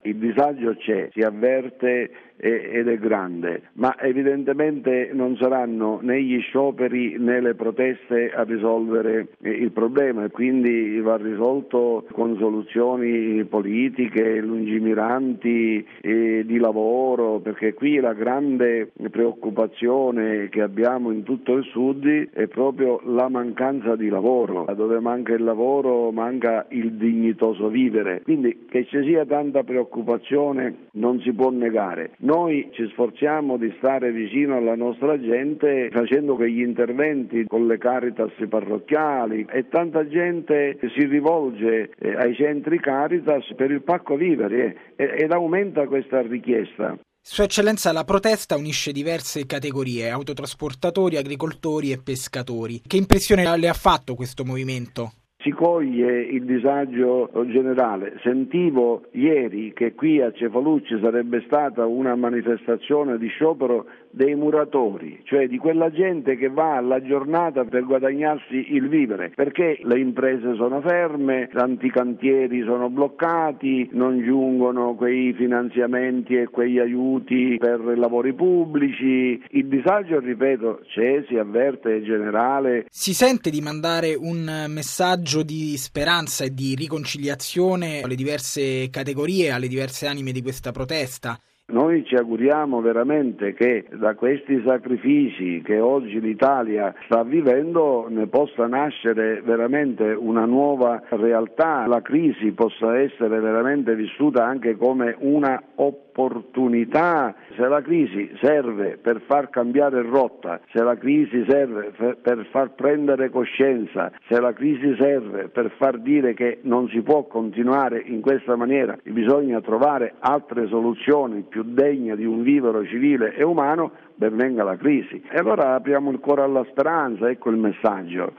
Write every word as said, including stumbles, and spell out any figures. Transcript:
Il disagio c'è, si avverte ed è grande, ma evidentemente non saranno né gli scioperi né le proteste a risolvere il problema, e quindi va risolto con soluzioni politiche, lungimiranti e di lavoro, perché qui la grande preoccupazione che abbiamo in tutto il Sud è proprio la mancanza di lavoro. Dove manca il lavoro manca il dignitoso vivere, quindi che ci sia tanta preoccupazione non si può negare. Noi ci sforziamo di stare vicino alla nostra gente facendo quegli interventi con le Caritas parrocchiali, e tanta gente si rivolge eh, ai centri Caritas per il pacco viveri eh, ed aumenta questa richiesta. Sua Eccellenza, la protesta unisce diverse categorie: autotrasportatori, agricoltori e pescatori. Che impressione le ha fatto questo movimento? Si coglie il disagio generale. Sentivo ieri che qui a Cefalù sarebbe stata una manifestazione di sciopero dei muratori, cioè di quella gente che va alla giornata per guadagnarsi il vivere, perché le imprese sono ferme, tanti cantieri sono bloccati, non giungono quei finanziamenti e quegli aiuti per lavori pubblici. Il disagio, ripeto, c'è, si avverte, è generale. Si sente di mandare un messaggio di speranza e di riconciliazione alle diverse categorie, alle diverse anime di questa protesta? Noi ci auguriamo veramente che da questi sacrifici che oggi l'Italia sta vivendo ne possa nascere veramente una nuova realtà, la crisi possa essere veramente vissuta anche come una opportunità. Se la crisi serve per far cambiare rotta, se la crisi serve per far prendere coscienza, se la crisi serve per far dire che non si può continuare in questa maniera, bisogna trovare altre soluzioni più degne di un vivere civile e umano, ben venga la crisi. E allora apriamo il cuore alla speranza, ecco il messaggio.